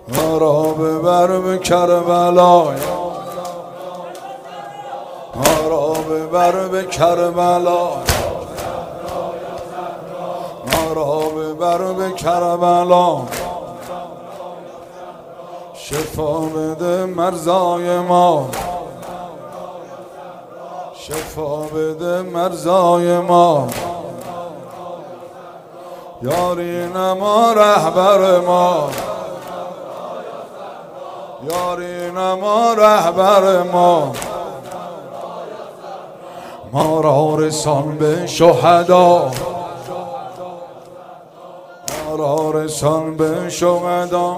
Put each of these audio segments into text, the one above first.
ما را ببر به کربلا، ما را ببر به کربلا، ما را ببر به کربلا. شفا بده مرزای ما، شفا بده مرزای ما. یاری نما رهبر ما، یاری نما رهبر ما. ما را رسان به شهدا، ما را رسان به شهدا.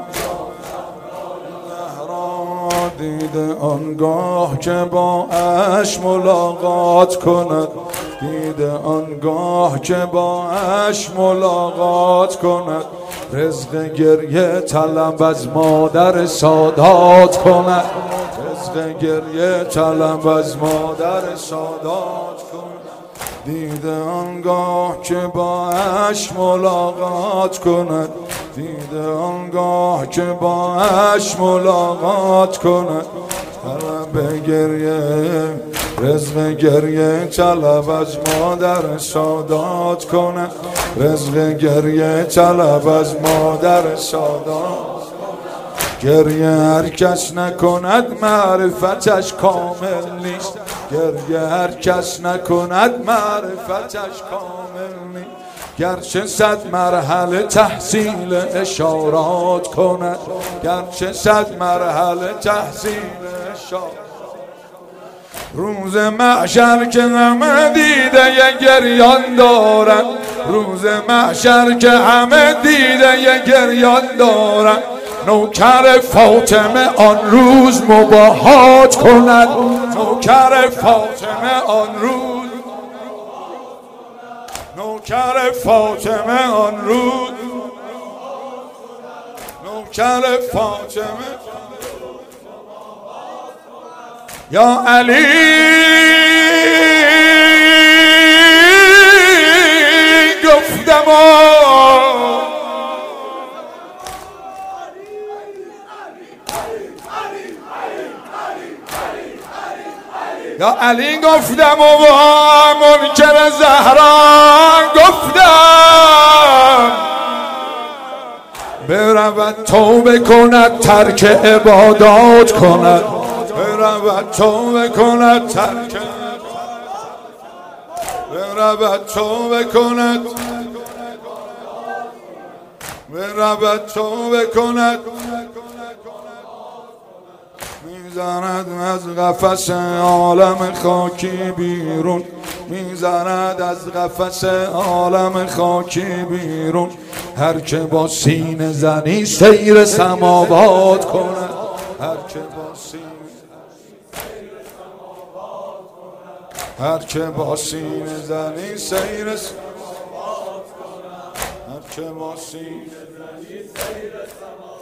دیده آنگاه که با اش ملاقات کند، دیده آنگاه که با اش ملاقات کند. رزق گریه طلب از مادر سادات کند، رزق گریه طلب از مادر سادات کند. دیده آنگاه که با اش ملاقات کند، دیده آنگاه که با اش ملاقات کند. طلب گریه، رزق گریه طلب از مادر سادات کند، رزق گریه طلب از مادر سادات. گریه هر کس نکند معرفتش کامل نیست، گریه هر کس نکند معرفتش کامل نیست. گرچه 100 مرحله تحصیل اشارات کند، گرچه 100 مرحله تحصیل اشارات. روز محشر که همه دیده ی گریان دارن، روز محشر که همه دیده ی گریان دارن. نوکر فاطمه آن روز مباهات کند، نوکر فاطمه آن روز، نوکر فاطمه آن روز، نوکر فاطمه. یا علی گفتم یا علی گفتم و منکر زهرا گفتم برود توبه کند ترک عبادات کند، برود توبه کند ترک، برود توبه کند، برود توبه کند. میزند از قفس عالم خاکی بیرون، میزند از قفس عالم خاکی بیرون. هر که با سینه زنی سیر سماوات کند، هر که با سینه، هر که با سینه زنی سیر سماوات کند، هر که با سینه زنی سیر سماوات.